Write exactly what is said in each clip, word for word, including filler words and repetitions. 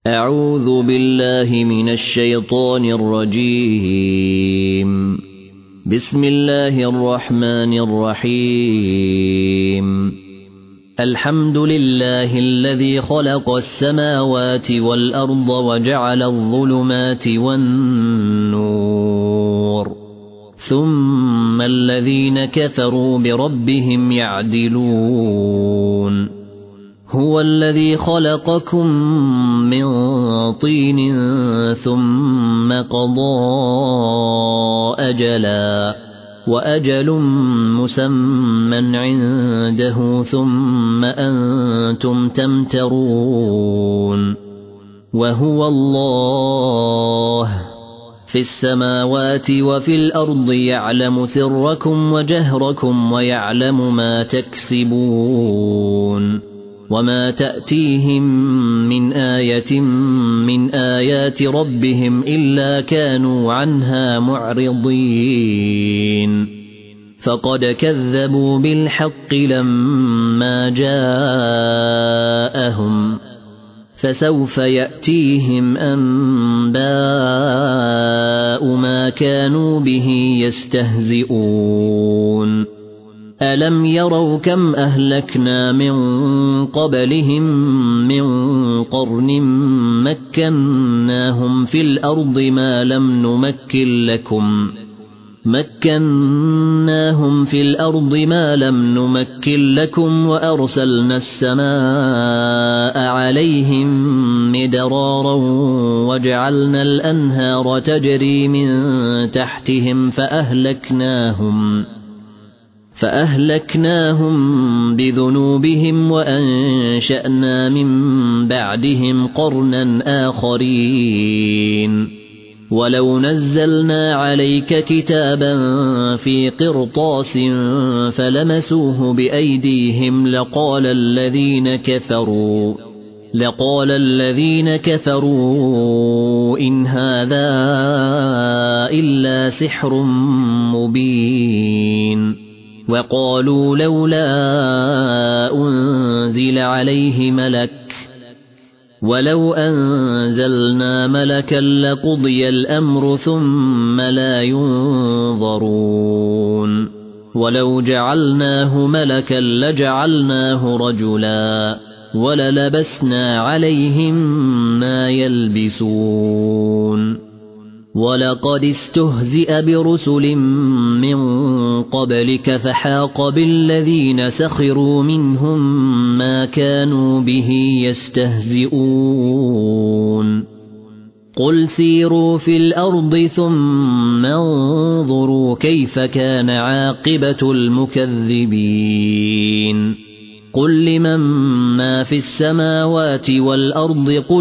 أعوذ بالله من الشيطان الرجيم. بسم الله الرحمن الرحيم. الحمد لله الذي خلق السماوات والأرض وجعل الظلمات والنور ثم الذين كفروا بربهم يعدلون. هو الذي خلقكم من طين ثم قضى أجلا وأجل مسمى عنده ثم أنتم تمترون. وهو الله في السماوات وفي الأرض يعلم سركم وجهركم ويعلم ما تكسبون. وما تأتيهم من آية من آيات ربهم إلا كانوا عنها معرضين. فقد كذبوا بالحق لما جاءهم فسوف يأتيهم أنباء ما كانوا به يستهزئون. ألم يروا كم أهلكنا من قبلهم من قرن مكناهم في الأرض ما لم نمكن لكم مكناهم في الأرض ما لم نمكن لكم وأرسلنا السماء عليهم مدرارا وجعلنا الأنهار تجري من تحتهم فأهلكناهم فأهلكناهم بذنوبهم وأنشأنا من بعدهم قرنا آخرين. ولو نزلنا عليك كتابا في قرطاس فلمسوه بأيديهم لقال الذين كفروا لقال الذين كفروا إن هذا إلا سحر مبين. وقالوا لولا أنزل عليه ملك ولو أنزلنا ملكا لقضي الأمر ثم لا ينظرون. ولو جعلناه ملكا لجعلناه رجلا وللبسنا عليهم ما يلبسون. ولقد استهزئ برسل من قبلك فحاق بالذين سخروا منهم ما كانوا به يستهزئون. قل سيروا في الأرض ثم انظروا كيف كان عاقبة المكذبين. قل لمن ما في السماوات والأرض قل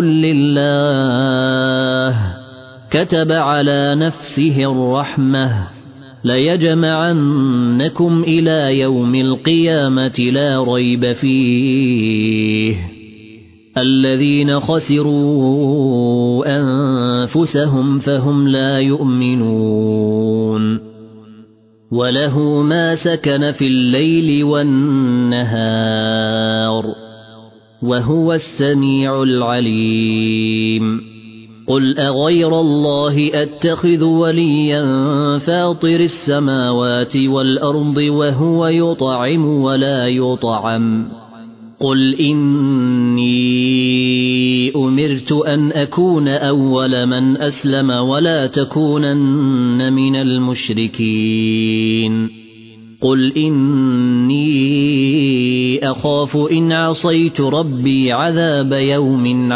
لله كتب على نفسه الرحمة ليجمعنكم إلى يوم القيامة لا ريب فيه. الذين خسروا أنفسهم فهم لا يؤمنون. وله ما سكن في الليل والنهار وهو السميع العليم. قل أغير الله أتخذ وليا فاطر السماوات والأرض وهو يطعم ولا يطعم. قل إني أمرت أن أكون أول من أسلم ولا تكونن من المشركين. قل إني أخاف إن عصيت ربي عذاب يوم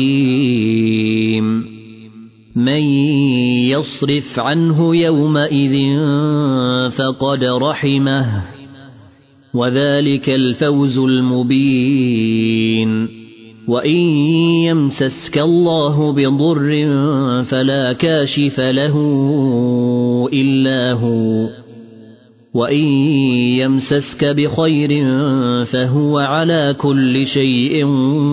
عظيم. من يصرف عنه يومئذ فقد رحمه وذلك الفوز المبين. وإن يمسسك الله بضر فلا كاشف له إلا هو وإن يمسسك بخير فهو على كل شيء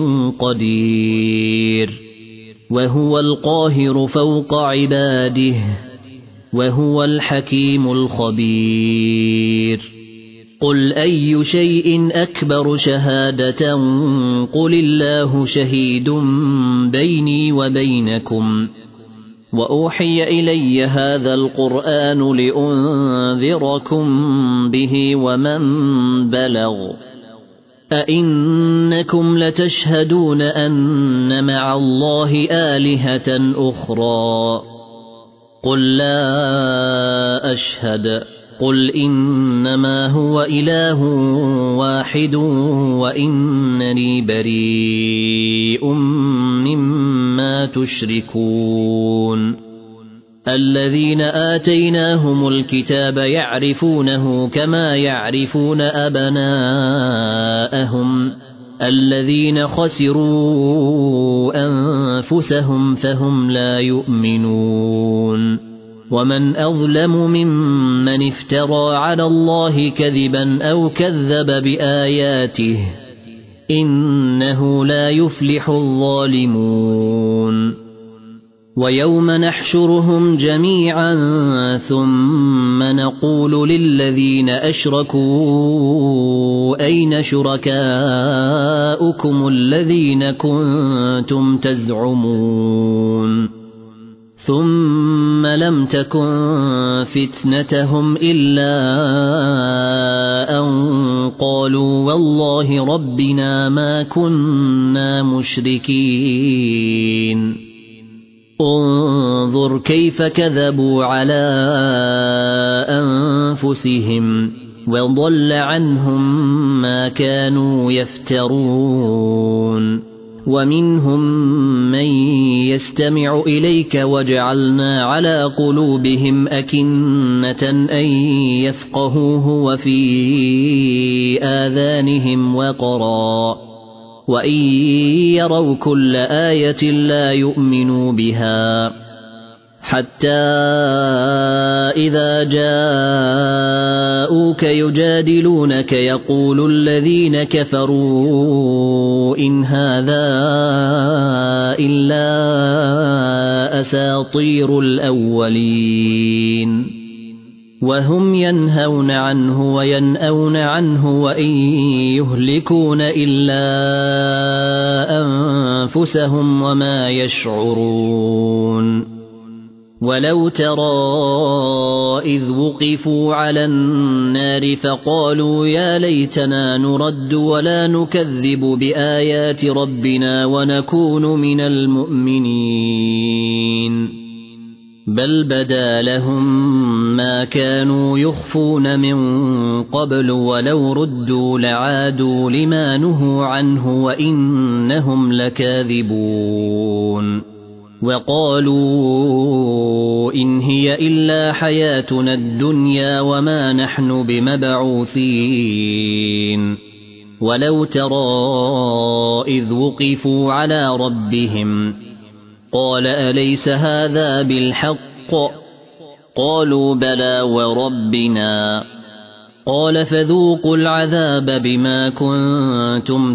قدير. وهو القاهر فوق عباده وهو الحكيم الخبير. قل أي شيء أكبر شهادة قل الله شهيد بيني وبينكم وأوحي إلي هذا القرآن لأنذركم به ومن بلغ أئنكم لتشهدون أن مع الله آلهة أخرى قل لا أشهد قل إنما هو إله واحد وإنني بريء مما تشركون الذين آتيناهم الكتاب يعرفونه كما يعرفون أبناءهم الذين خسروا أنفسهم فهم لا يؤمنون ومن أظلم ممن افترى على الله كذبا أو كذب بآياته إنه لا يفلح الظالمون ويوم نحشرهم جميعا ثم نقول للذين أشركوا أين شركاؤكم الذين كنتم تزعمون ثم لم تكن فتنتهم إلا أن قالوا والله ربنا ما كنا مشركين انظر كيف كذبوا على أنفسهم وضل عنهم ما كانوا يفترون ومنهم من يستمع إليك وجعلنا على قلوبهم أكنة أن يفقهوه وفي آذانهم وقرا وإن يروا كل آية لا يؤمنوا بها حتى إذا جاءوك يجادلونك يقول الذين كفروا إن هذا إلا أساطير الأولين وهم ينهون عنه وينأون عنه وإن يهلكون إلا أنفسهم وما يشعرون ولو ترى إذ وقفوا على النار فقالوا يا ليتنا نرد ولا نكذب بآيات ربنا ونكون من المؤمنين بل بدا لهم ما كانوا يخفون من قبل ولو ردوا لعادوا لما نهوا عنه وإنهم لكاذبون وقالوا إن هي إلا حياتنا الدنيا وما نحن بمبعوثين ولو ترى إذ وقفوا على ربهم قال أليس هذا بالحق قالوا بلى وربنا قال فذوقوا العذاب بما كنتم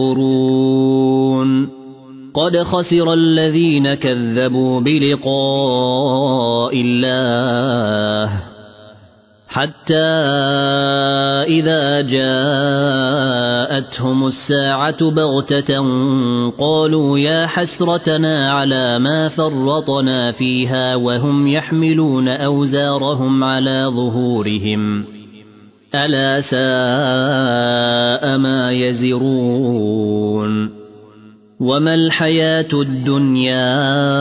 تكفرون قد خسر الذين كذبوا بلقاء الله حتى إذا جاءتهم الساعة بغتة قالوا يا حسرتنا على ما فرطنا فيها وهم يحملون أوزارهم على ظهورهم ألا ساء ما يزرون وما الحياة الدنيا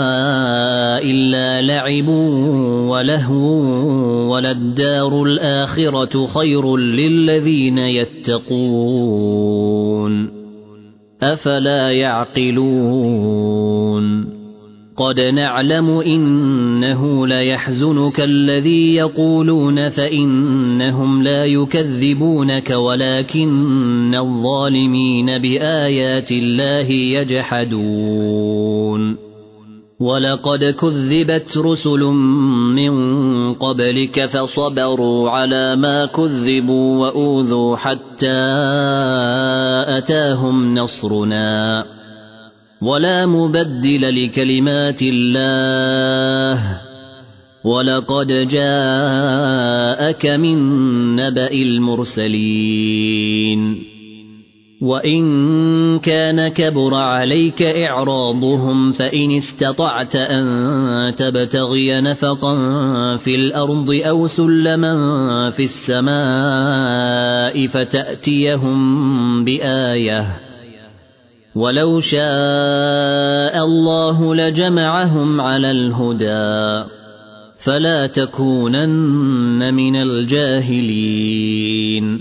إلا لعب ولهو وللدار الآخرة خير للذين يتقون أفلا يعقلون قد نعلم إنه ليحزنك الذي يقولون فإنهم لا يكذبونك ولكن الظالمين بآيات الله يجحدون ولقد كذبت رسل من قبلك فصبروا على ما كذبوا وأوذوا حتى أتاهم نصرنا ولا مبدل لكلمات الله ولقد جاءك من نبأ المرسلين وإن كان كبر عليك إعراضهم فإن استطعت أن تبتغي نفقا في الأرض أو سلما في السماء فتأتيهم بآية ولو شاء الله لجمعهم على الهدى فلا تكونن من الجاهلين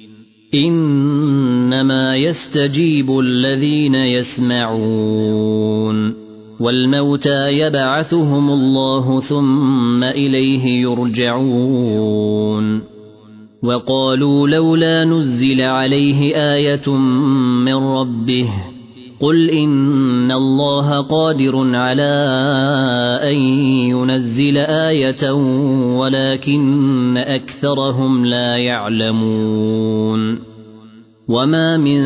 إنما يستجيب الذين يسمعون والموتى يبعثهم الله ثم إليه يرجعون وقالوا لولا نزل عليه آية من ربه قل إن الله قادر على أن ينزل آية ولكن أكثرهم لا يعلمون وما من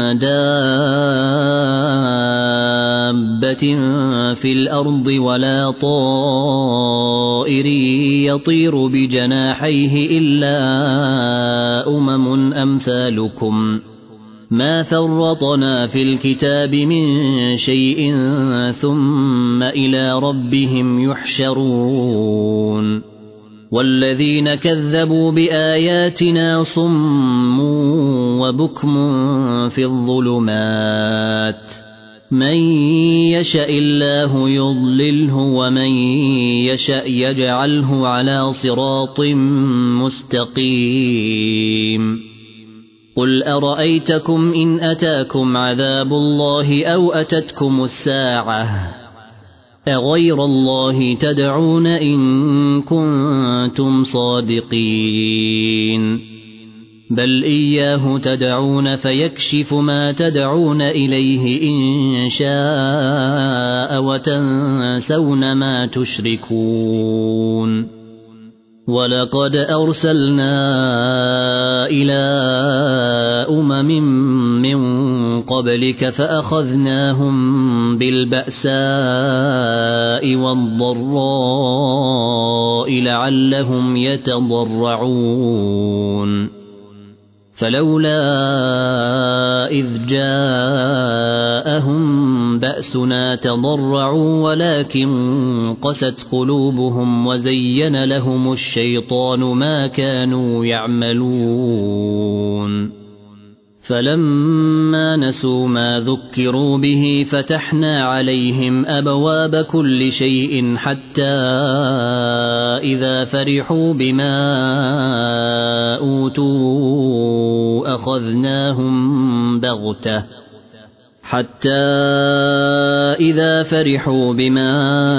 دابة في الأرض ولا طائر يطير بجناحيه إلا أمم أمثالكم ما فرطنا في الكتاب من شيء ثم إلى ربهم يحشرون والذين كذبوا بآياتنا صم وبكم في الظلمات من يشاء الله يضلله ومن يشاء يجعله على صراط مستقيم قل أرأيتكم إن أتاكم عذاب الله أو أتتكم الساعة أغير الله تدعون إن كنتم صادقين بل إياه تدعون فيكشف ما تدعون إليه إن شاء وتنسون ما تشركون ولقد أرسلنا إلى أمم من قبلك فأخذناهم بالبأساء والضراء لعلهم يتضرعون فلولا إذ جاءهم بأسنا تضرعوا ولكن قست قلوبهم وزين لهم الشيطان ما كانوا يعملون فلما نسوا ما ذكروا به فتحنا عليهم أبواب كل شيء حتى إذا فرحوا بما أوتوا أخذناهم بغتة حتى إذا فرحوا بما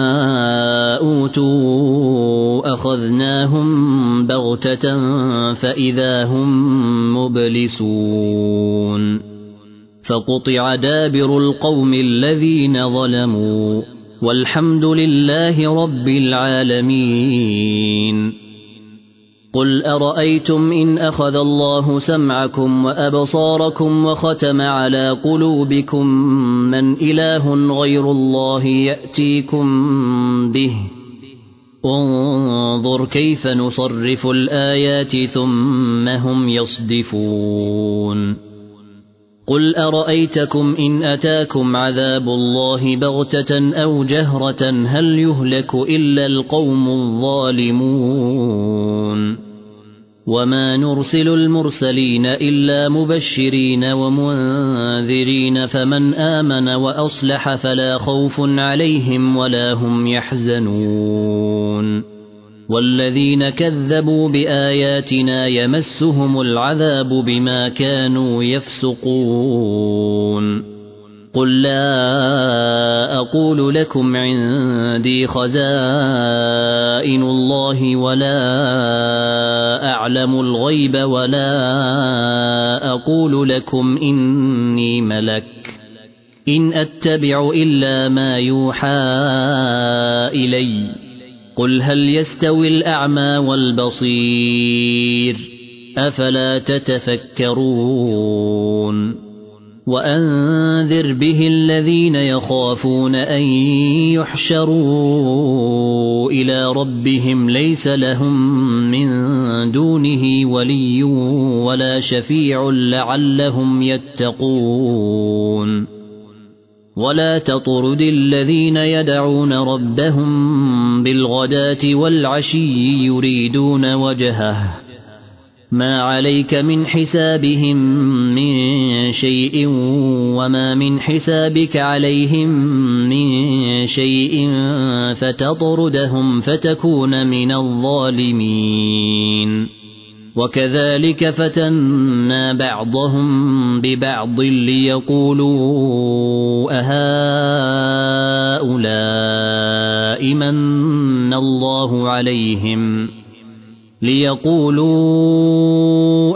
أوتوا أخذناهم بغتة فإذا هم مبلسون فقطع دابر القوم الذين ظلموا والحمد لله رب العالمين قل أرأيتم إن أخذ الله سمعكم وأبصاركم وختم على قلوبكم من إله غير الله يأتيكم به انظر كيف نصرف الآيات ثم هم يصدفون قل أرأيتكم إن أتاكم عذاب الله بغتة أو جهرة هل يهلك إلا القوم الظالمون وما نرسل المرسلين إلا مبشرين ومنذرين فمن آمن وأصلح فلا خوف عليهم ولا هم يحزنون والذين كذبوا بآياتنا يمسهم العذاب بما كانوا يفسقون قل لا أقول لكم عندي خزائن الله ولا أعلم الغيب ولا أقول لكم إني ملك إن أتبع إلا ما يوحى إلي قل هل يستوي الأعمى والبصير أفلا تتفكرون وأنذر به الذين يخافون أن يحشروا إلى ربهم ليس لهم من دونه ولي ولا شفيع لعلهم يتقون ولا تطرد الذين يدعون ربهم بالغداة والعشي يريدون وجهه ما عليك من حسابهم من شيء وما من حسابك عليهم من شيء فتطردهم فتكون من الظالمين وكذلك فتنا بعضهم ببعض ليقولوا أهؤلاء من الله عليهم ليقولوا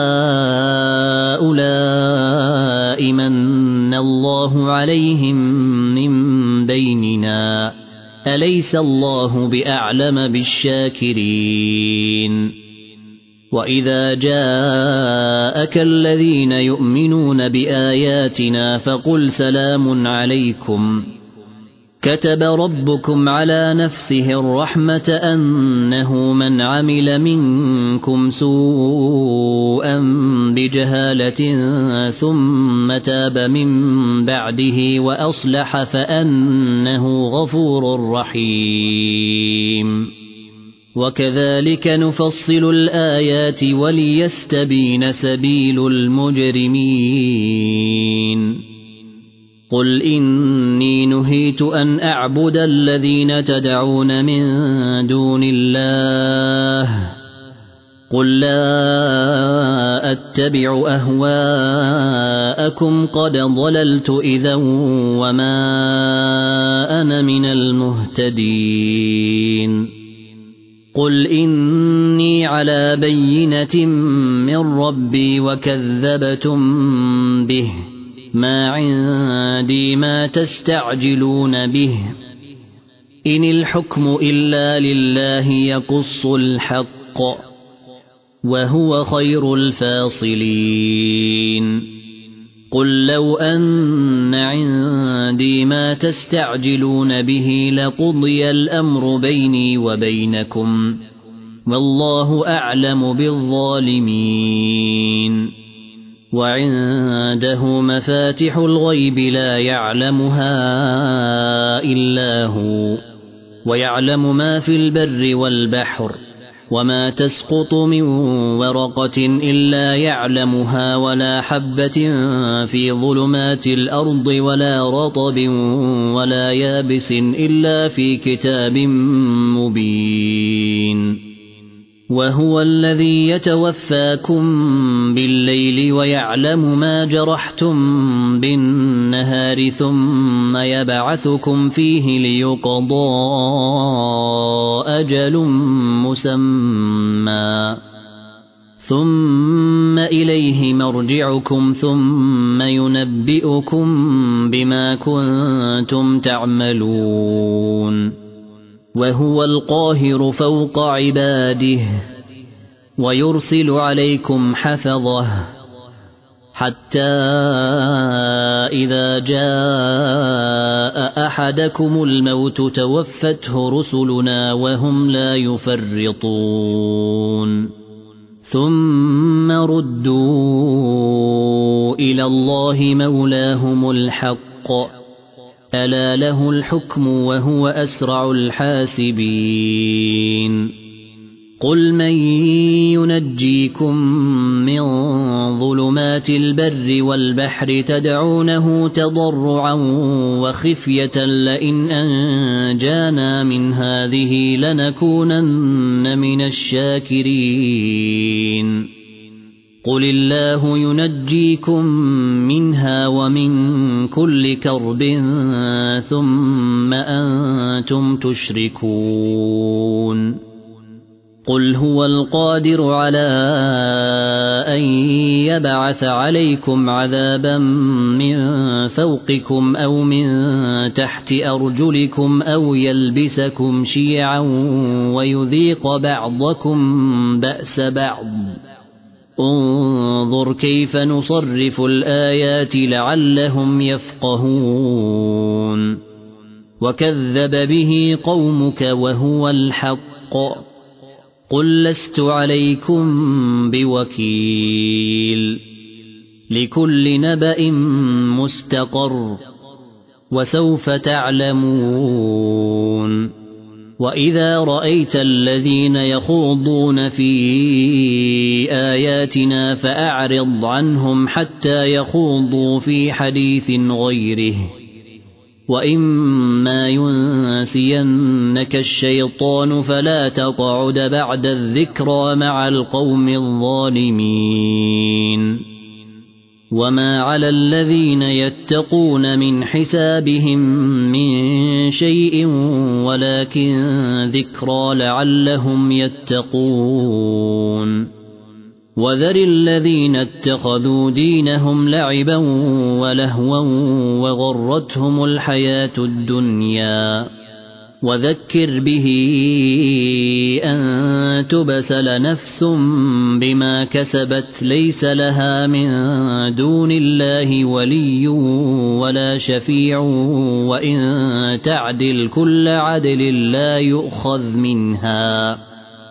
أهؤلاء من الله عليهم من بيننا أليس الله بأعلم بالشاكرين وإذا جاءك الذين يؤمنون بآياتنا فقل سلام عليكم كتب ربكم على نفسه الرحمة أنه من عمل منكم سوءا بجهالة ثم تاب من بعده وأصلح فأنه غفور رحيم وكذلك نفصل الآيات وليستبين سبيل المجرمين قل إني نهيت أن أعبد الذين تدعون من دون الله قل لا أتبع أهواءكم قد ضللت إذا وما أنا من المهتدين قل إني على بينة من ربي وكذبتم به ما عندي ما تستعجلون به إن الحكم إلا لله يقص الحق وهو خير الفاصلين قل لو أن عندي ما تستعجلون به لقضي الأمر بيني وبينكم والله أعلم بالظالمين وعنده مفاتح الغيب لا يعلمها إلا هو ويعلم ما في البر والبحر وما تسقط من ورقة إلا يعلمها ولا حبة في ظلمات الأرض ولا رطب ولا يابس إلا في كتاب مبين وهو الذي يتوفاكم بالليل ويعلم ما جرحتم بالنهار ثم يبعثكم فيه ليقضى أجل مسمى ثم إليه مرجعكم ثم ينبئكم بما كنتم تعملون وهو القاهر فوق عباده ويرسل عليكم حفظه حتى إذا جاء أحدكم الموت توفته رسلنا وهم لا يفرطون ثم ردوا إلى الله مولاهم الحق ألا له الحكم وهو أسرع الحاسبين قل من ينجيكم من ظلمات البر والبحر تدعونه تضرعا وخفية لئن أنجانا من هذه لنكونن من الشاكرين قل الله ينجيكم منها ومن كل كرب ثم أنتم تشركون قل هو القادر على أن يبعث عليكم عذابا من فوقكم أو من تحت أرجلكم أو يلبسكم شيعا ويذيق بعضكم بأس بعض انظر كيف نصرف الآيات لعلهم يفقهون وكذب به قومك وهو الحق قل لست عليكم بوكيل لكل نبأ مستقر وسوف تعلمون وإذا رأيت الذين يخوضون في آياتنا فأعرض عنهم حتى يخوضوا في حديث غيره وإما ينسينك الشيطان فلا تقعد بعد الذكرى مع القوم الظالمين وما على الذين يتقون من حسابهم من شيء ولكن ذكرى لعلهم يتقون وذر الذين اتخذوا دينهم لعبا ولهوا وغرتهم الحياة الدنيا وذكر به أن تبسل نفس بما كسبت ليس لها من دون الله ولي ولا شفيع وإن تعدل كل عدل لا يؤخذ منها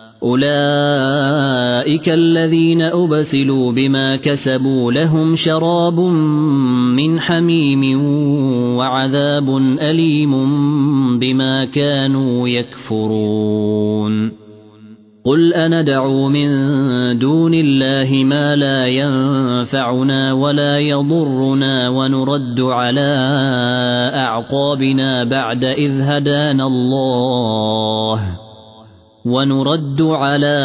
أولئك الذين أبسلوا بما كسبوا لهم شراب من حميم وعذاب أليم بما كانوا يكفرون قل أندعو من دون الله ما لا ينفعنا ولا يضرنا ونرد على أعقابنا بعد إذ هدانا الله ونرد على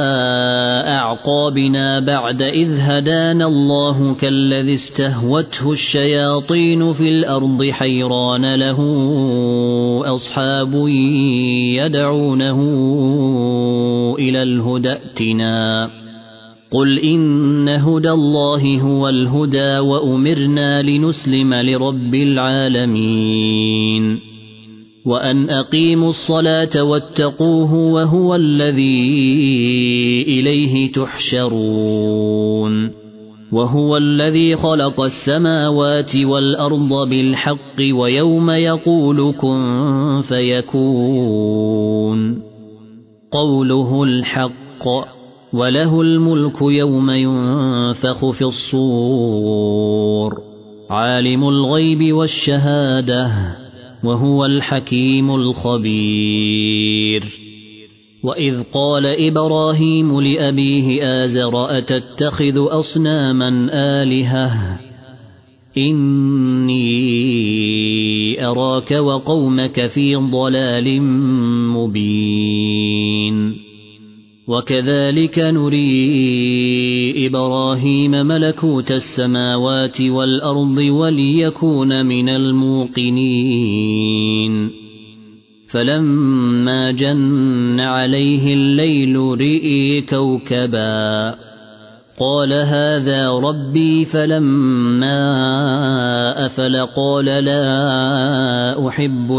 أعقابنا بعد إذ هدانا الله كالذي استهوته الشياطين في الأرض حيران له أصحاب يدعونه إلى الهدى ائتنا قل إن هدى الله هو الهدى وأمرنا لنسلم لرب العالمين وأن أقيموا الصلاة واتقوه وهو الذي إليه تحشرون وهو الذي خلق السماوات والأرض بالحق ويوم يقول كن فيكون قوله الحق وله الملك يوم ينفخ في الصور عالم الغيب والشهادة وهو الحكيم الخبير وإذ قال إبراهيم لأبيه آزر أتتخذ أصناما آلهة إني أراك وقومك في ضلال مبين وكذلك نري إبراهيم ملكوت السماوات والأرض وليكون من الموقنين فلما جن عليه الليل رئي كوكبا قال هذا ربي فلما أفل قال لا أحب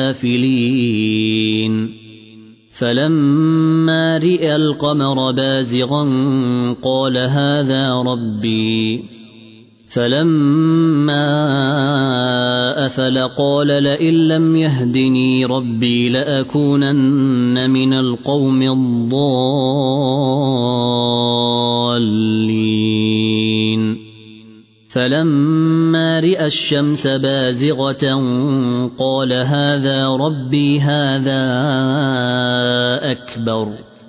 الآفلين فلما رئ القمر بازغا قال هذا ربي فلما أفل قال لئن لم يهدني ربي لأكونن من القوم الضالين فلما رئ الشمس بازغة قال هذا ربي هذا أكبر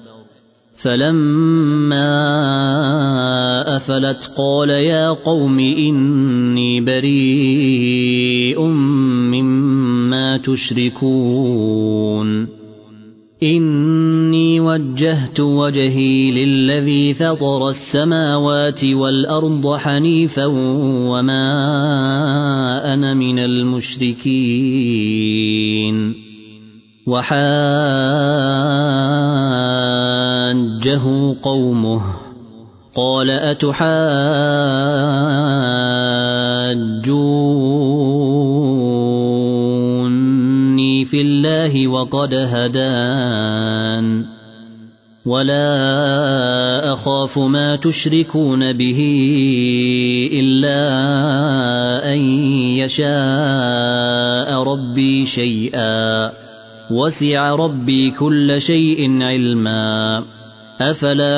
فلما أفلت قال يا قوم إني بريء مما تشركون إني وجهت وجهي للذي فطر السماوات والأرض حنيفا وما أنا من المشركين وحاجه قومه قال أتحاجوني في الله وقد هدان ولا أخاف ما تشركون به إلا أن يشاء ربي شيئا وسع ربي كل شيء علما أفلا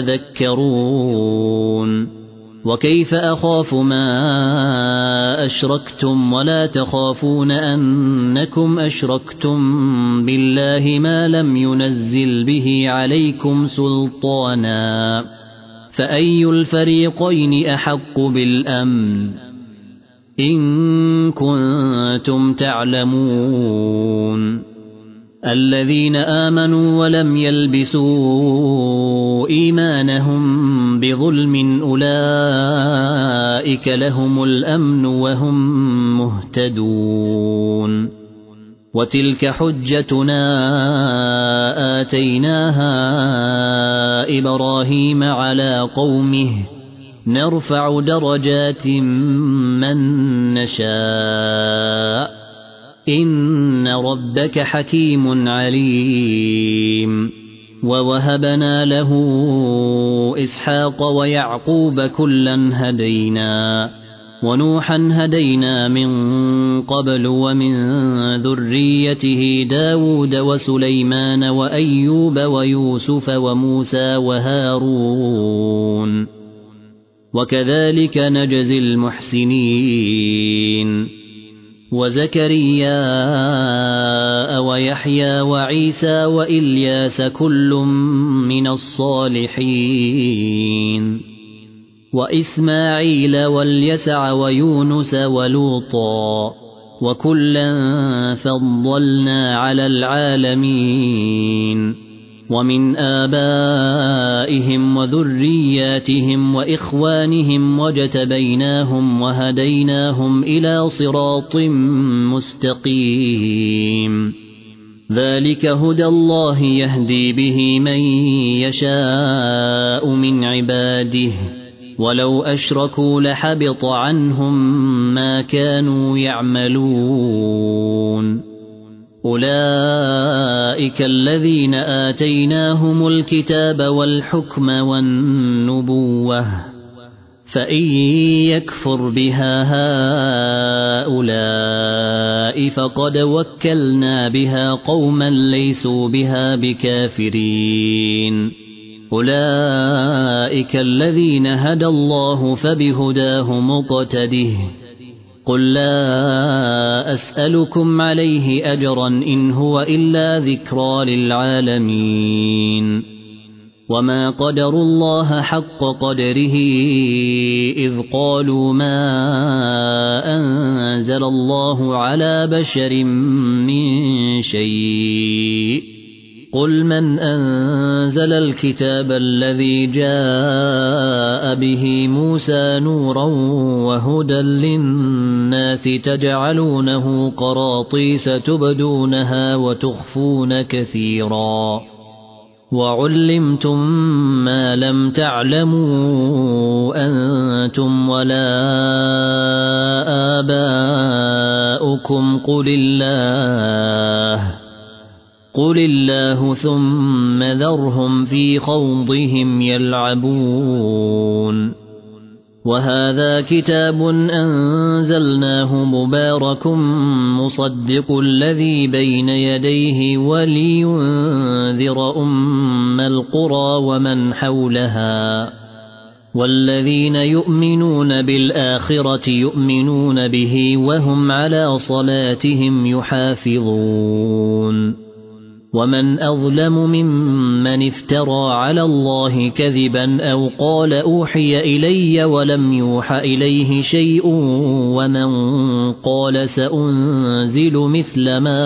تتذكرون وكيف أخاف ما أشركتم ولا تخافون أنكم أشركتم بالله ما لم ينزل به عليكم سلطانا فأي الفريقين أحق بالأمن إن كنتم تعلمون الذين آمنوا ولم يلبسوا إيمانهم بظلم أولئك لهم الأمن وهم مهتدون وتلك حجتنا آتيناها إبراهيم على قومه نرفع درجات من نشاء إن ربك حكيم عليم ووهبنا له إسحاق ويعقوب كلا هدينا ونوحا هدينا من قبل ومن ذريته داود وسليمان وأيوب ويوسف وموسى وهارون وكذلك نجزي المحسنين وزكريا ويحيى وعيسى وإلياس كل من الصالحين وإسماعيل واليسع ويونس ولوطا وكلا فضلنا على العالمين ومن آبائهم وذرياتهم وإخوانهم وجتبيناهم وهديناهم إلى صراط مستقيم ذلك هدى الله يهدي به من يشاء من عباده ولو أشركوا لحبط عنهم ما كانوا يعملون أولئك الذين آتيناهم الكتاب والحكم والنبوة فإن يكفر بها هؤلاء فقد وكلنا بها قوما ليسوا بها بكافرين أولئك الذين هدى الله فبهداه مقتده قل لا أسألكم عليه أجرا إن هو إلا ذكرى للعالمين وما قدروا الله حق قدره إذ قالوا ما أنزل الله على بشر من شيء قل من أنزل الكتاب الذي جاء به موسى نورا وهدى للناس تجعلونه قراطيس تبدونها وتخفون كثيرا وعلمتم ما لم تعلموا أنتم ولا آباؤكم قل الله قل الله ثم ذرهم في خوضهم يلعبون وهذا كتاب أنزلناه مبارك مصدق الذي بين يديه ولينذر أم القرى ومن حولها والذين يؤمنون بالآخرة يؤمنون به وهم على صلاتهم يحافظون ومن أظلم ممن افترى على الله كذبا أو قال أوحي إلي ولم يوح إليه شيء ومن قال سأنزل مثل ما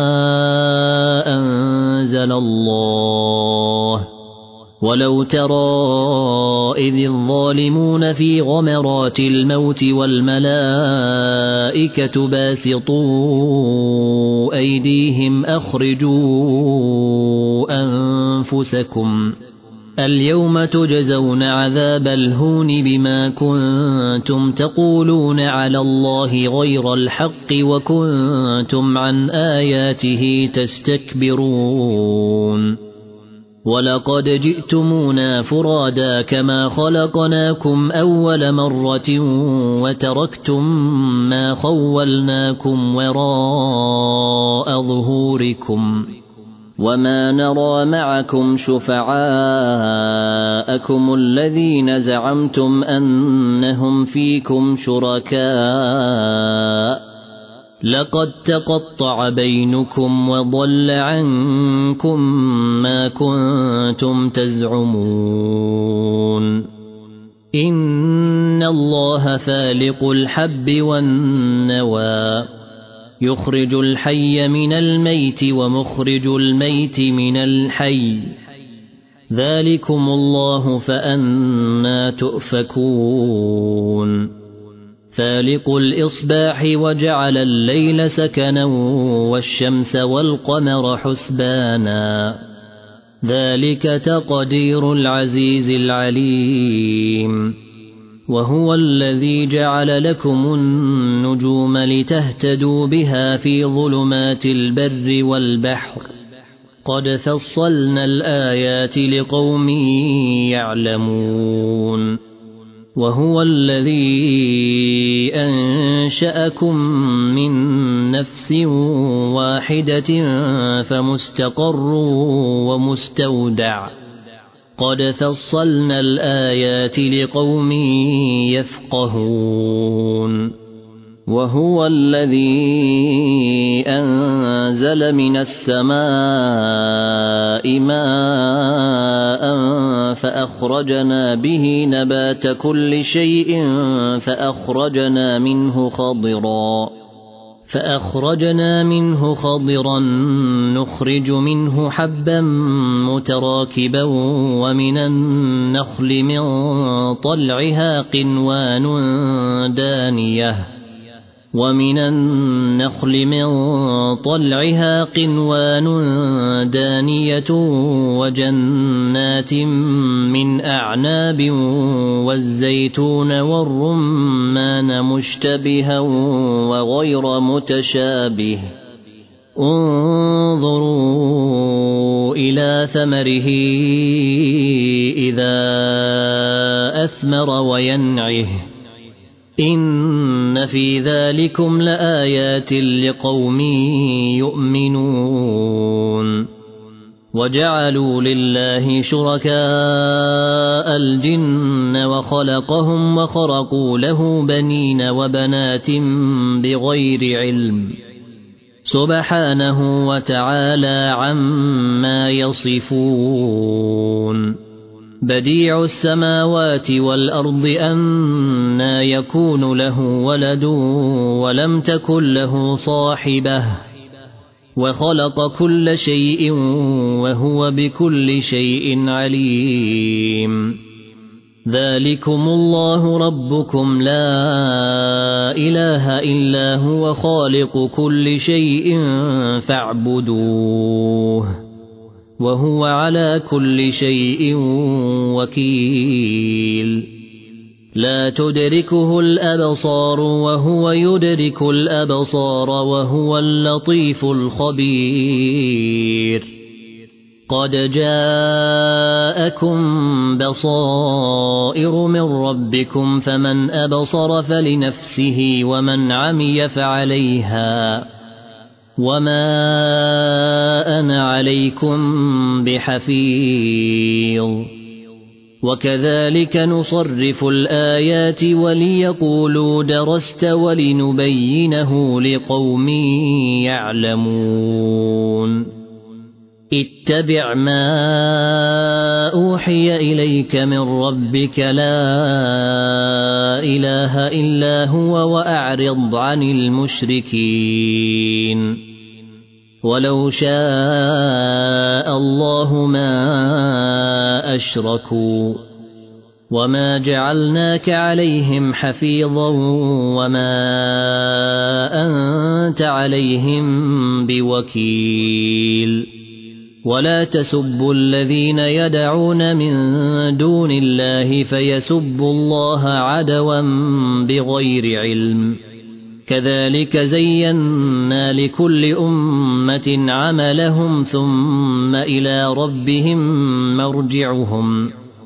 أنزل الله ولو ترى إذ الظالمون في غمرات الموت والملائكة باسطوا أيديهم أخرجوا أنفسكم اليوم تجزون عذاب الهون بما كنتم تقولون على الله غير الحق وكنتم عن آياته تستكبرون ولقد جئتمونا فرادا كما خلقناكم أول مرة وتركتم ما خولناكم وراء ظهوركم وما نرى معكم شفعاءكم الذين زعمتم أنهم فيكم شركاء لقد تقطع بينكم وضل عنكم ما كنتم تزعمون إن الله فالق الحب والنوى يخرج الحي من الميت ومخرج الميت من الحي ذلكم الله فأنى تؤفكون فالق الإصباح وجعل الليل سكنا والشمس والقمر حسبانا ذلك تقدير العزيز العليم وهو الذي جعل لكم النجوم لتهتدوا بها في ظلمات البر والبحر قد فصلنا الآيات لقوم يعلمون وهو الذي أنشأكم من نفس واحدة فمستقر ومستودع قد فصلنا الآيات لقوم يفقهون وهو الذي أنزل من السماء ماء فأخرجنا به نبات كل شيء فأخرجنا منه خضرا فأخرجنا منه خضرا نخرج منه حبا متراكبا ومن النخل من طلعها قنوان دانية ومن النخل من طلعها قنوان دانية وجنات من أعناب والزيتون والرمان مشتبها وغير متشابه انظروا إلى ثمره إذا أثمر وينعه إن في ذلكم لآيات لقوم يؤمنون وجعلوا لله شركاء الجن وخلقهم وخرقوا له بنين وبنات بغير علم سبحانه وتعالى عما يصفون بديع السماوات والأرض أنى يكون له ولد ولم تكن له صاحبة وخلق كل شيء وهو بكل شيء عليم ذلكم الله ربكم لا إله إلا هو خالق كل شيء فاعبدوه وهو على كل شيء وكيل لا تدركه الأبصار وهو يدرك الأبصار وهو اللطيف الخبير قد جاءكم بصائر من ربكم فمن أبصر فلنفسه ومن عمي فعليها وما أنا عليكم بحفيظ وكذلك نصرف الآيات وليقولوا درست ولنبينه لقوم يعلمون اتبع ما أوحي إليك من ربك لا إله إلا هو وأعرض عن المشركين ولو شاء الله ما أشركوا وما جعلناك عليهم حفيظا وما أنت عليهم بوكيل ولا تسبوا الذين يدعون من دون الله فيسبوا الله عدوا بغير علم كذلك زينا لكل أمة عملهم ثم إلى ربهم مرجعهم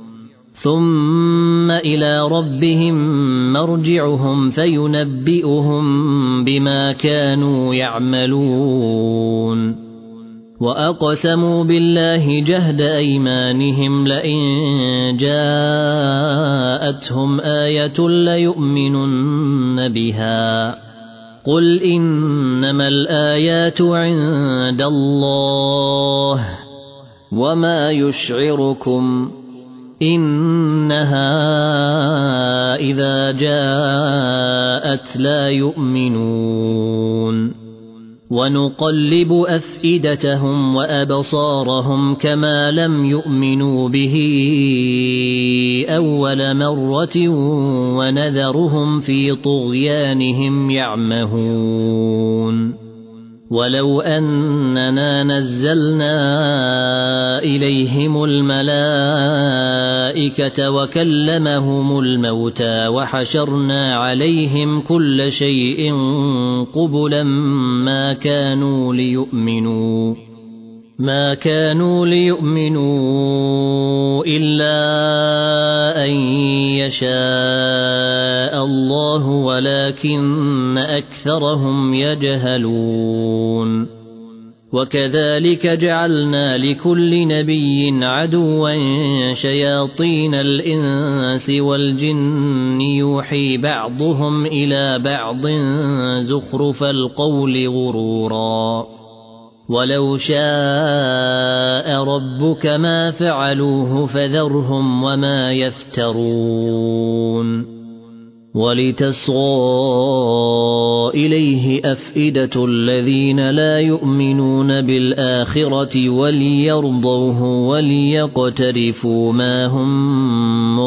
ثم إلى ربهم مرجعهم فينبئهم بما كانوا يعملون وأقسموا بالله جهد أيمانهم لئن جاءتهم آية ليؤمنن بها قل إنما الآيات عند الله وما يشعركم إنها إذا جاءت لا يؤمنون ونقلب أفئدتهم وأبصارهم كما لم يؤمنوا به أول مرة ونذرهم في طغيانهم يعمهون ولو أننا نزلنا إليهم الملائكة وكلمهم الموتى وحشرنا عليهم كل شيء قبلا ما كانوا ليؤمنوا ما كانوا ليؤمنوا إلا أن يشاء الله ولكن أكثرهم يجهلون وكذلك جعلنا لكل نبي عدوا شياطين الإنس والجن يوحي بعضهم إلى بعض زخرف القول غرورا ولو شاء ربك ما فعلوه فذرهم وما يفترون ولتصغى إليه أفئدة الذين لا يؤمنون بالآخرة وليرضوه وليقترفوا ما هم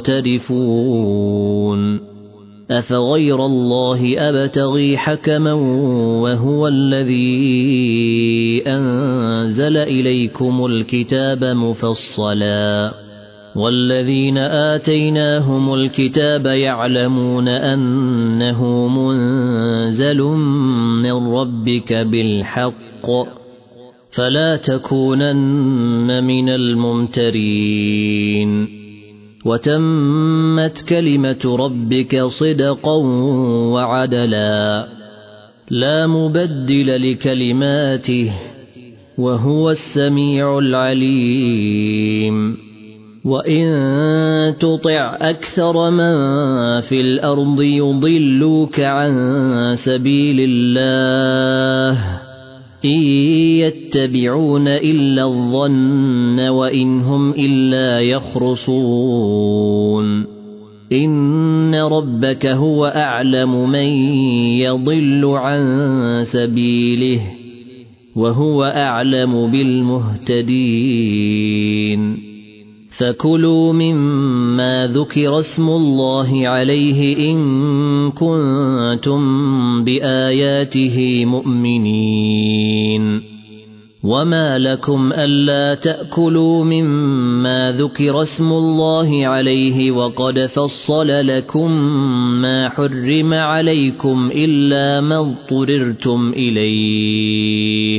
مقترفون أفغير الله أبتغي حكما وهو الذي أنزل إليكم الكتاب مفصلا والذين آتيناهم الكتاب يعلمون أنه منزل من ربك بالحق فلا تكونن من الممترين وتمت كلمة ربك صدقا وعدلا لا مبدل لكلماته وهو السميع العليم وإن تطع أكثر من في الأرض يضلوك عن سبيل الله إن يتبعون إلا الظن وإن هم إلا يخرصون إن ربك هو أعلم من يضل عن سبيله وهو أعلم بالمهتدين فكلوا مما ذكر اسم الله عليه إن كنتم بآياته مؤمنين وما لكم ألا تأكلوا مما ذكر اسم الله عليه وقد فصل لكم ما حرم عليكم إلا ما اضطررتم إليه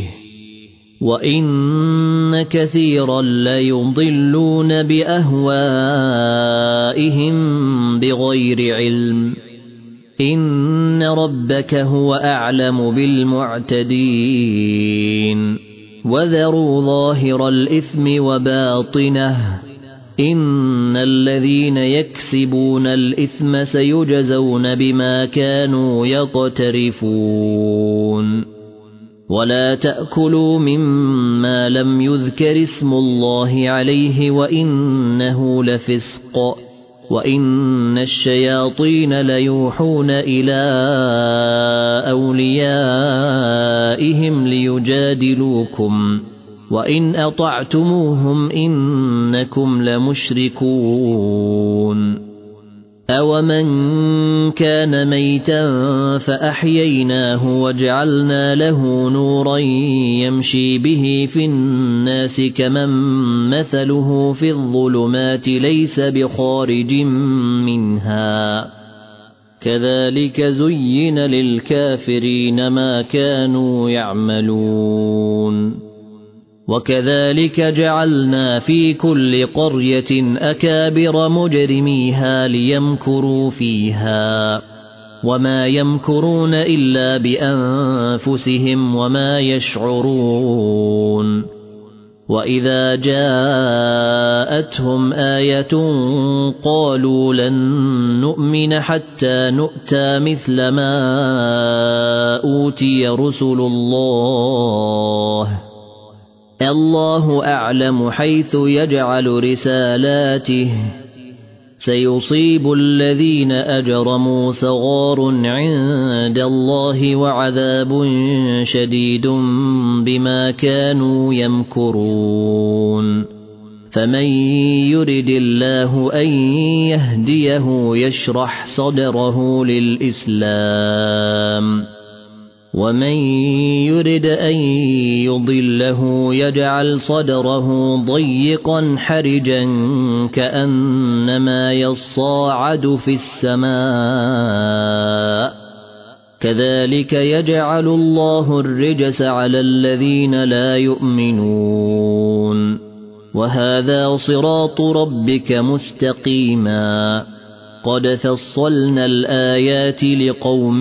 وإن كثيرا ليضلون بأهوائهم بغير علم إن ربك هو أعلم بالمعتدين وذروا ظاهر الإثم وباطنه إن الذين يكسبون الإثم سيجزون بما كانوا يقترفون ولا تأكلوا مما لم يذكر اسم الله عليه وإنه لفسق وإن الشياطين ليوحون إلى أوليائهم ليجادلوكم وإن أطعتموهم إنكم لمشركون أومن كان ميتا فأحييناه وجعلنا له نورا يمشي به في الناس كمن مثله في الظلمات ليس بخارج منها كذلك زين للكافرين ما كانوا يعملون وكذلك جعلنا في كل قرية أكابر مجرميها ليمكروا فيها وما يمكرون إلا بأنفسهم وما يشعرون وإذا جاءتهم آية قالوا لن نؤمن حتى نؤتى مثل ما أوتي رسل الله الله أعلم حيث يجعل رسالاته سيصيب الذين أجرموا صغار عند الله وعذاب شديد بما كانوا يمكرون فمن يرد الله أن يهديه يشرح صدره للإسلام ومن يرد أن يضله يجعل صدره ضيقا حرجا كأنما يصاعد في السماء كذلك يجعل الله الرجس على الذين لا يؤمنون وهذا صراط ربك مستقيما قد فصلنا الآيات لقوم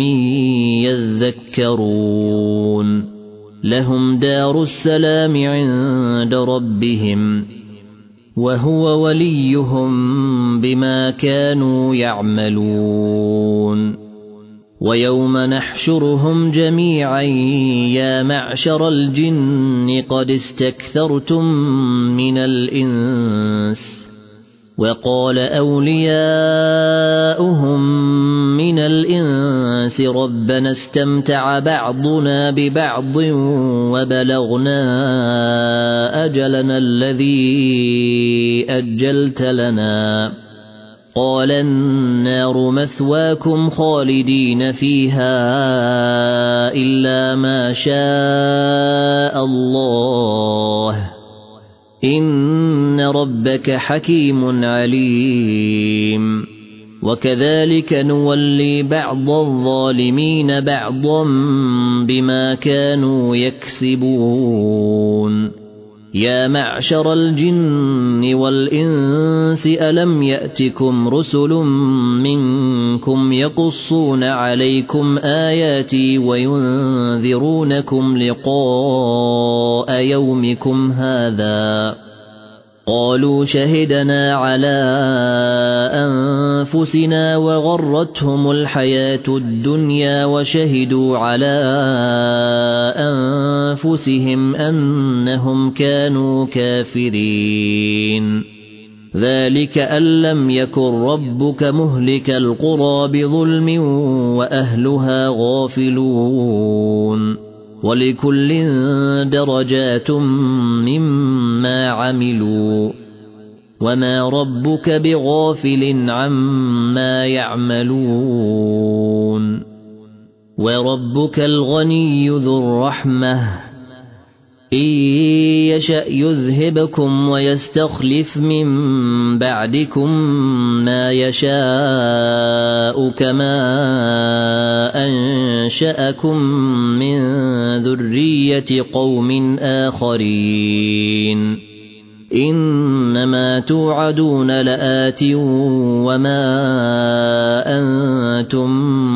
يذكرون لهم دار السلام عند ربهم وهو وليهم بما كانوا يعملون ويوم نحشرهم جميعا يا معشر الجن قد استكثرتم من الإنس وقال أولياؤهم من الإنس ربنا استمتع بعضنا ببعض وبلغنا أجلنا الذي أجلت لنا قال النار مثواكم خالدين فيها إلا ما شاء الله إن ربك حكيم عليم وكذلك نولي بعض الظالمين بعضا بما كانوا يكسبون يا معشر الجن والإنس ألم يأتكم رسل منكم يقصون عليكم آياتي وينذرونكم لقاء يومكم هذا قالوا شهدنا على أنفسنا وغرتهم الحياة الدنيا وشهدوا على أنفسهم أنهم كانوا كافرين ذلك أن لم يكن ربك مهلك القرى بظلم وأهلها غافلون ولكل درجات مما عملوا وما ربك بغافل عما يعملون وربك الغني ذو الرحمة إن يشأ يذهبكم ويستخلف من بعدكم ما يشاء كما أنشأكم من ذرية قوم آخرين إنما توعدون لآت وما أنتم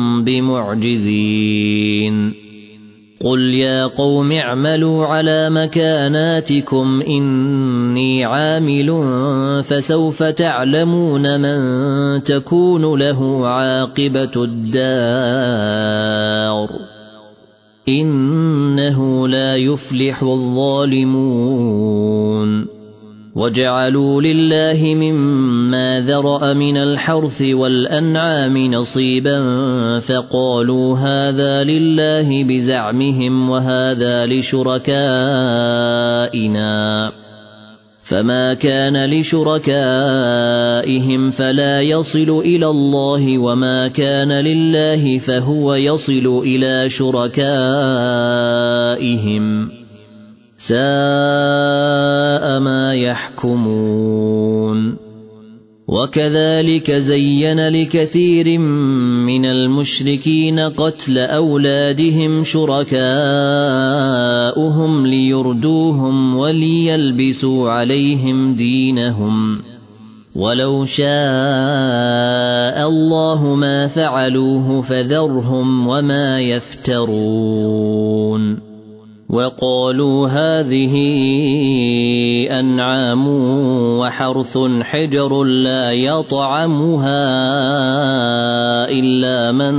بمعجزين قل يا قوم اعملوا على مكاناتكم إني عامل فسوف تعلمون من تكون له عاقبة الدار إنه لا يفلح الظالمون وجعلوا لله مما ذرأ من الحرث والأنعام نصيبا فقالوا هذا لله بزعمهم وهذا لشركائنا فما كان لشركائهم فلا يصل إلى الله وما كان لله فهو يصل إلى شركائهم ساء ما يحكمون وكذلك زين لكثير من المشركين قتل أولادهم شركاؤهم ليردوهم وليلبسوا عليهم دينهم ولو شاء الله ما فعلوه فذرهم وما يفترون وقالوا هذه أنعام وحرث حجر لا يطعمها إلا من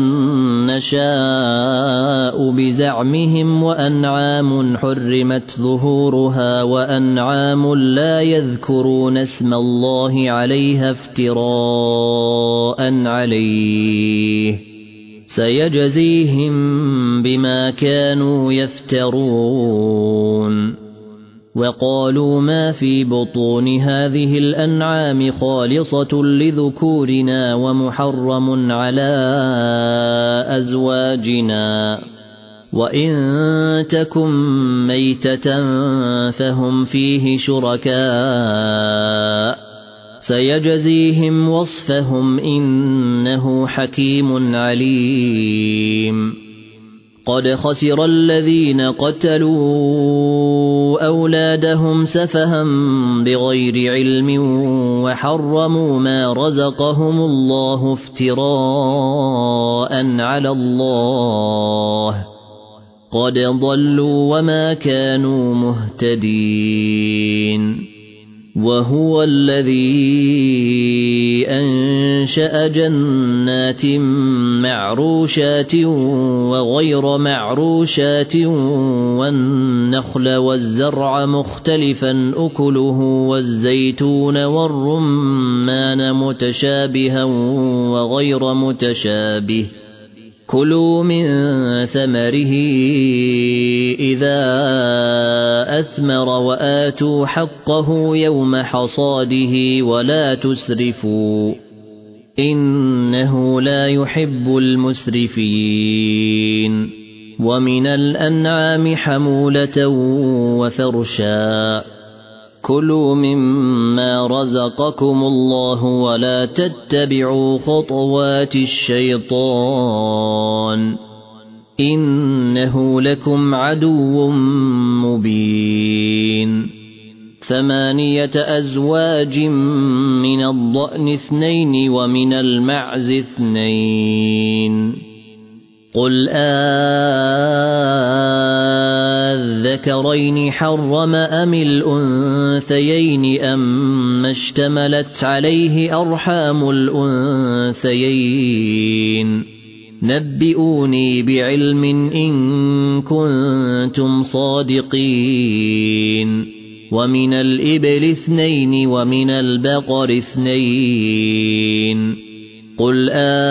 نشاء بزعمهم وأنعام حرمت ظهورها وأنعام لا يذكرون اسم الله عليها افتراء عليه سيجزيهم بما كانوا يفترون وقالوا ما في بطون هذه الأنعام خالصة لذكورنا ومحرم على أزواجنا وإن تكن ميتة فهم فيه شركاء سيجزيهم وصفهم إنه حكيم عليم قد خسر الذين قتلوا أولادهم سفها بغير علم وحرموا ما رزقهم الله افتراء على الله قد ضلوا وما كانوا مهتدين وهو الذي أنشأ جنات معروشات وغير معروشات والنخل والزرع مختلفا أكله والزيتون والرمان متشابها وغير متشابه كلوا من ثمره إذا أثمر وآتوا حقه يوم حصاده ولا تسرفوا إنه لا يحب المسرفين ومن الأنعام حمولة وفرشا كلوا مما رزقكم الله ولا تتبعوا خطوات الشيطان إنه لكم عدو مبين ثمانية أزواج من الضأن اثنين ومن المعز اثنين قل آذكرين حرم أم الأنثيين أم اشتملت عليه أرحام الأنثيين نبئوني بعلم إن كنتم صادقين ومن الإبل اثنين ومن البقر اثنين قل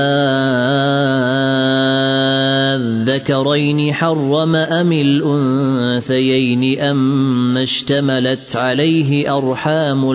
آذكرين حرم أم الأنثيين أم اشتملت عليه أرحام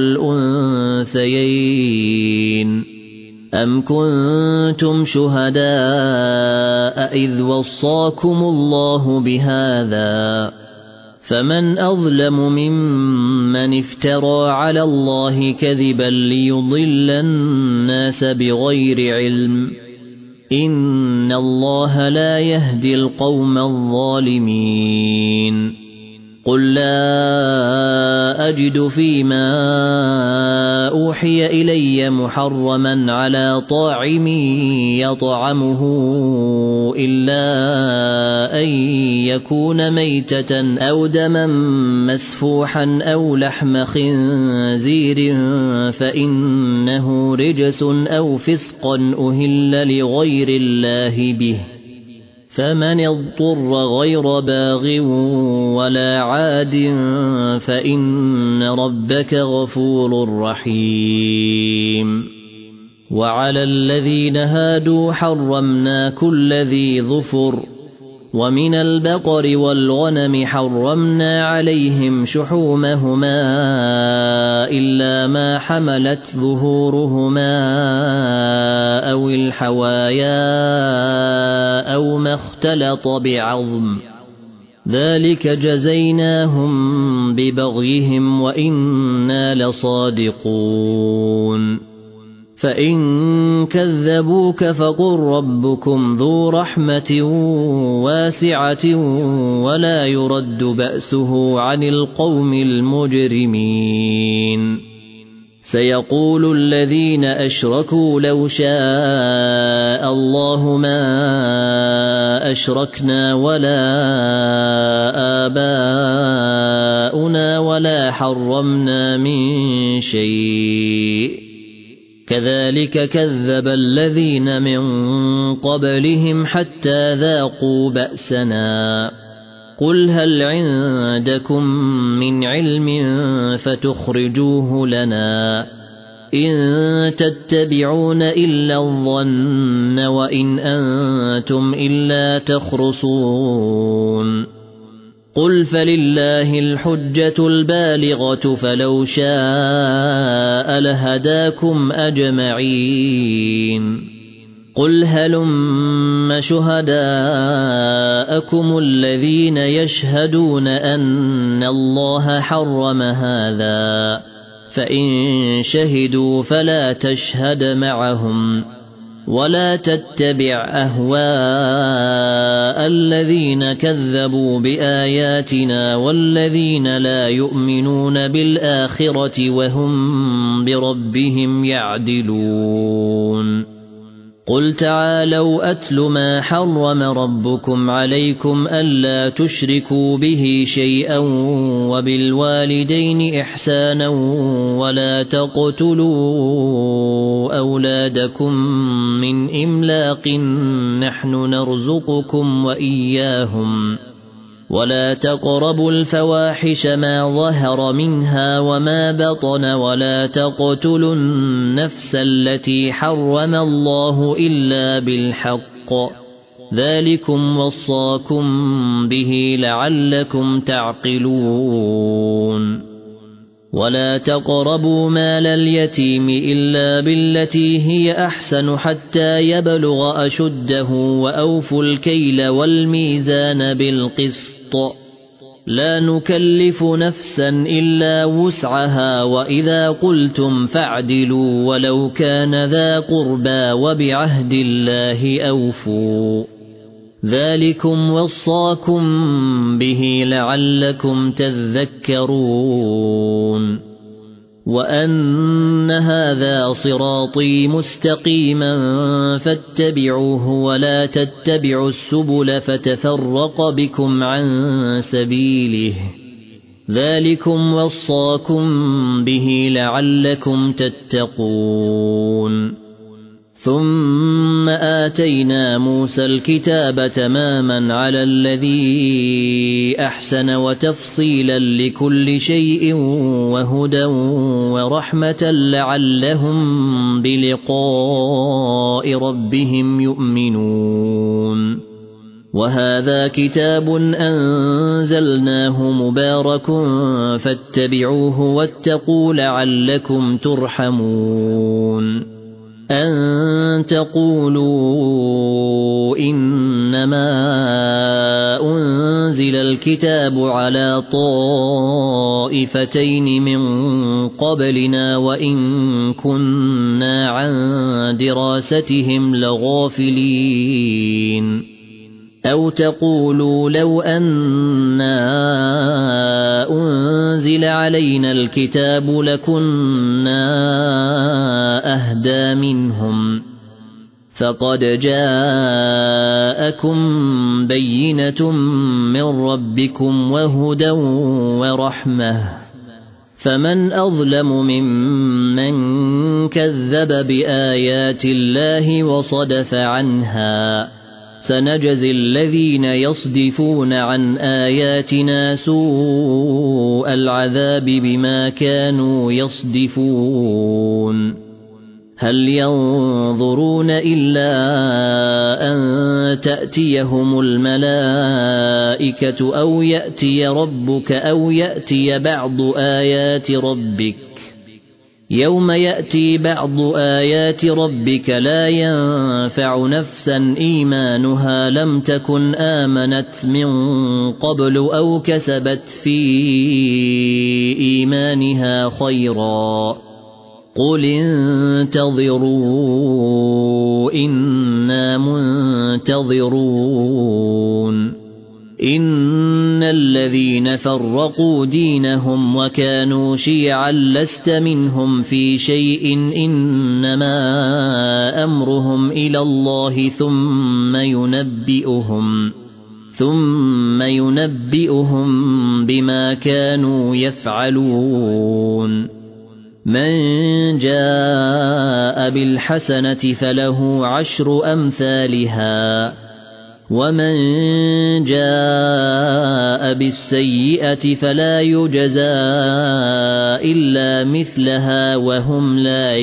الأنثيين أم كنتم شهداء إذ وصاكم الله بهذا فمن أظلم ممن افترى على الله كذبا ليضل الناس بغير علم إن الله لا يهدي القوم الظالمين قل لا أجد فيما أوحي إلي محرما على طاعم يطعمه إلا أن يكون ميتة أو دما مسفوحا أو لحم خنزير فإنه رجس أو فسقا أهل لغير الله به فمن اضطر غير باغ ولا عاد فإن ربك غفور رحيم وعلى الذين هادوا حرمنا كل ذي ظفر ومن البقر والغنم حرمنا عليهم شحومهما إلا ما حملت ظهورهما أو الحوايا أو ما اختلط بعظم ذلك جزيناهم ببغيهم وإنا لصادقون فإن كذبوك فقل ربكم ذو رحمة واسعة ولا يرد بأسه عن القوم المجرمين سيقول الذين أشركوا لو شاء الله ما أشركنا ولا آباؤنا ولا حرمنا من شيء كذلك كذب الذين من قبلهم حتى ذاقوا بأسنا قل هل عندكم من علم فتخرجوه لنا إن تتبعون إلا الظن وإن أنتم إلا تخرصون قل فلله الحجة البالغة فلو شاء لهداكم أجمعين قل هلم شهداءكم الذين يشهدون أن الله حرم هذا فإن شهدوا فلا تشهد معهم ولا تتبع أهواء الذين كذبوا بآياتنا والذين لا يؤمنون بالآخرة وهم بربهم يعدلون قل تعالوا أتل ما حرم ربكم عليكم ألا تشركوا به شيئا وبالوالدين إحسانا ولا تقتلوا أولادكم من إملاق نحن نرزقكم وإياهم ولا تقربوا الفواحش ما ظهر منها وما بطن ولا تقتلوا النفس التي حرم الله إلا بالحق ذلكم وصاكم به لعلكم تعقلون ولا تقربوا مال اليتيم إلا بالتي هي أحسن حتى يبلغ أشده وأوفوا الكيل والميزان بالقسط لا نكلف نفسا إلا وسعها وإذا قلتم فاعدلوا ولو كان ذا قربى وبعهد الله أوفوا ذلكم وصاكم به لعلكم تذكرون وأن هذا صراطي مستقيما فاتبعوه ولا تتبعوا السبل فتفرق بكم عن سبيله ذلكم وصاكم به لعلكم تتقون ثم آتينا موسى الكتاب تماما على الذي أحسن وتفصيلا لكل شيء وهدى ورحمة لعلهم بلقاء ربهم يؤمنون وهذا كتاب أنزلناه مبارك فاتبعوه واتقوا لعلكم ترحمون أن تقولوا إنما أنزل الكتاب على طائفتين من قبلنا وإن كنا عن دراستهم لغافلين أو تقولوا لو أنا أنزل علينا الكتاب لكنا أهدى منهم فقد جاءكم بينة من ربكم وهدى ورحمة فمن أظلم ممن كذب بآيات الله وصدف عنها سنجزي الذين يصدفون عن آياتنا سوء العذاب بما كانوا يصدفون هل ينظرون إلا أن تأتيهم الملائكة أو يأتي ربك أو يأتي بعض آيات ربك يوم يأتي بعض آيات ربك لا ينفع نفسا إيمانها لم تكن آمنت من قبل أو كسبت في إيمانها خيرا قل انتظروا إنا منتظرون إن الذين فرقوا دينهم وكانوا شيعا لست منهم في شيء إنما أمرهم إلى الله ثم ينبئهم ثم ينبئهم بما كانوا يفعلون من جاء بالحسنة فله عشر أمثالها ومن جاء بالسيئة فلا يجزى إلا مثلها وهم لا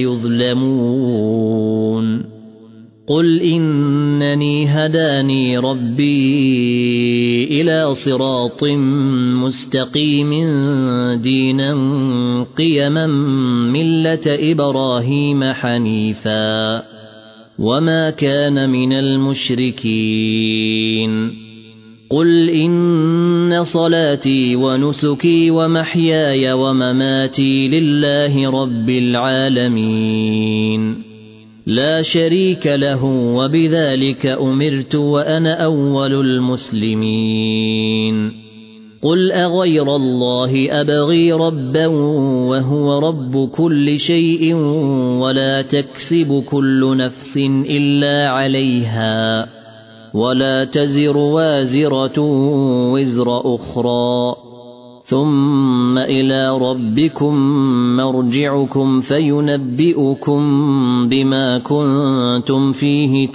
يظلمون قل إنني هداني ربي إلى صراط مستقيم دينا قيما ملة إبراهيم حنيفا وما كان من المشركين قل إن صلاتي ونسكي ومحياي ومماتي لله رب العالمين لا شريك له وبذلك أمرت وأنا أول المسلمين قل أغير الله أبغي ربا وهو رب كل شيء ولا تكسب كل نفس إلا عليها ولا تزر وازرة وزر أخرى ثم إلى ربكم مرجعكم فينبئكم بما كنتم فيه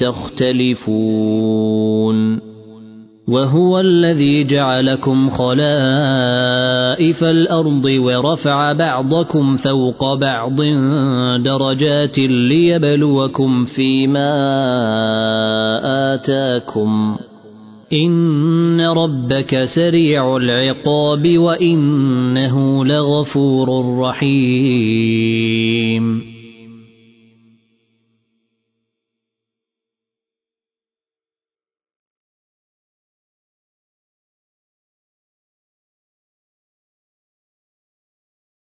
تختلفون وهو الذي جعلكم خلائف الأرض ورفع بعضكم فوق بعض درجات ليبلوكم فيما آتاكم إن ربك سريع العقاب وإنه لغفور رحيم